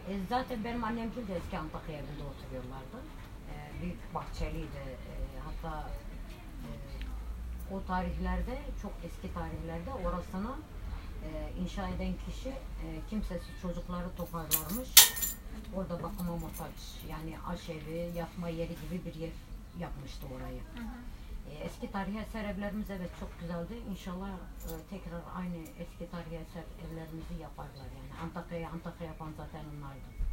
Zaten benim annemgil de eski Antakya evinde oturuyorlardı. Büyük bahçeliydi. Hatta o tarihlerde, çok eski tarihlerde orasını inşa eden kişi kimsesiz çocukları toparlarmış. Orada bakıma muhtaç, yani aşevi, yatma yeri gibi bir yer yapmıştı orayı. Eski tarihi eser evlerimiz evet çok güzeldi. İnşallah tekrar aynı eski tarihi eser evlerimizi yaparlar yani. Antakya yapan zaten onlardı.